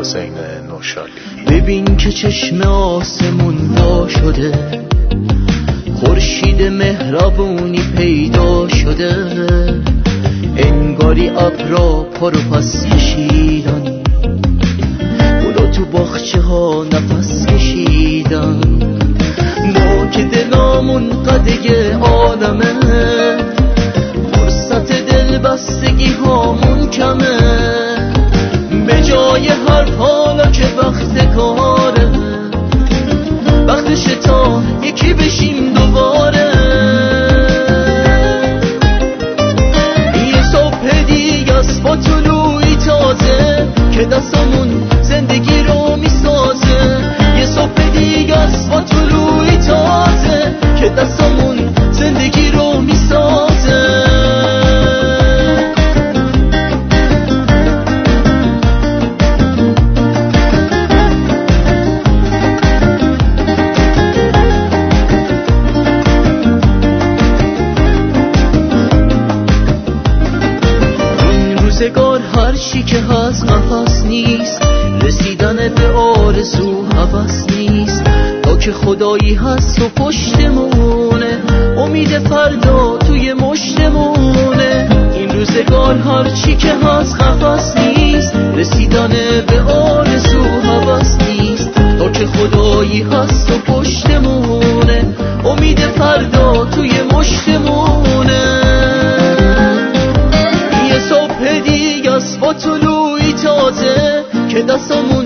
حسین نوشالی. ببین که چشم آسمون وا شده، خورشید مهربونی پیدا شده، انگاری ابرا پارو پس کشیدن، گلا تو باغچه ها نفس کشیدن. ما که دلامون قده عالمه، فرصت دل بستگی هامون کمه، به جای حرف حالا که وقت کاره، وقتش تا یکی بشیم دوباره. یه صبح دیگه است با طلوعی تازه که دستمون زندگی رو میسازه. یه صبح دیگه است با طلوعی تازه که دستمون زندگی رو میسازه. روزگار هر چی که هست قفس نیست، رسیدن به آرزو هوس نیست. تا که خدایی هست و پشتمونه، امید فردا توی مشتمونه. این روزگار هر چی که هست قفس نیست، رسیدن به آرزو هوس نیست. تا که خدایی هست و پشتمونه، امید فردا توی مشتمونه. با طلوعی تازه که دستمون